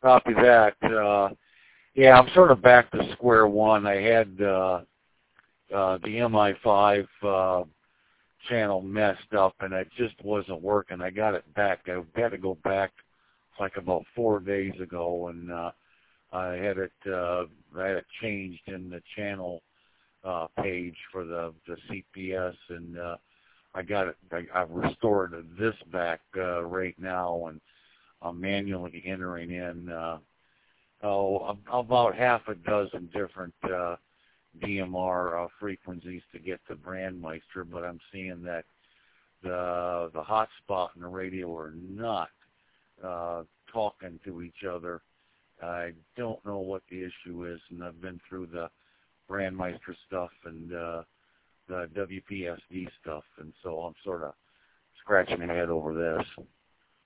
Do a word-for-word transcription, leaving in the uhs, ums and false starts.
copy that. Uh, yeah, I'm sort of back to square one. I had uh, uh, the M I five uh, channel messed up, and it just wasn't working. I got it back. I had to go back like about four days ago, and uh, I had it uh, I had it changed in the channel uh, page for the the C P S, and uh, I got it. I, I've restored this back uh, right now, and I'm manually entering in uh, oh about half a dozen different uh, D M R uh, frequencies to get to Brandmeister, but I'm seeing that the the hotspot and the radio are not uh, talking to each other. I don't know what the issue is, and I've been through the Brandmeister stuff and uh, the W P S D stuff, and so I'm sort of scratching my head over this.